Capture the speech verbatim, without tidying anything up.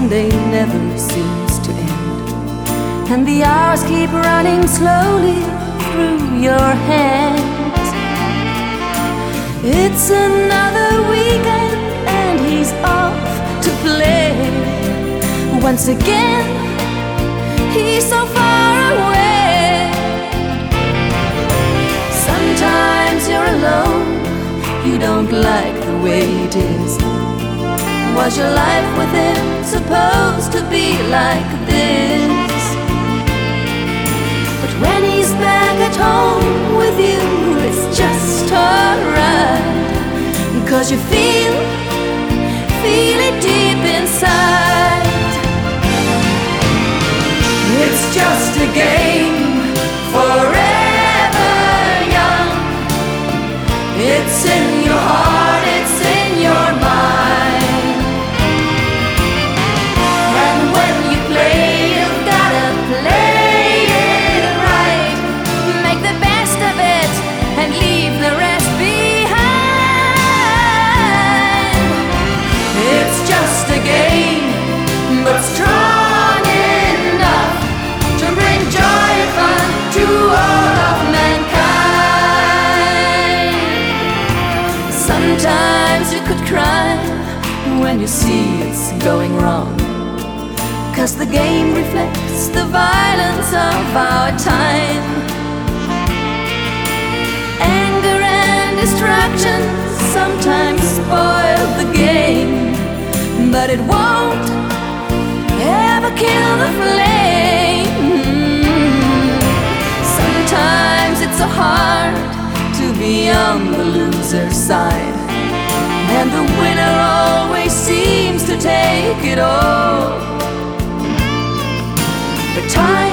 same day never seems to end, and the hours keep running slowly through your hands. It's another weekend and he's off to play. Once again, he's so far away. Sometimes you're alone, you don't like the way it is. Was your life with him supposed to be like this? But when he's back at home with you, it's just alright, 'cause you feel, feel it deep inside. It's just a game, forever young. It's in your heart, it's in your mind. And when you play, you've gotta play it right. Make the best of it and leave the rest behind. It's just a game, but strong enough to bring joy and fun to all of mankind. Sometimes you could cry when you see it's going wrong, 'cause the game reflects the violence of our time. Anger and destruction sometimes spoil the game, but it won't ever kill the flame. Sometimes it's so hard to be on the loser's side, and the winner always seems to take it all. But time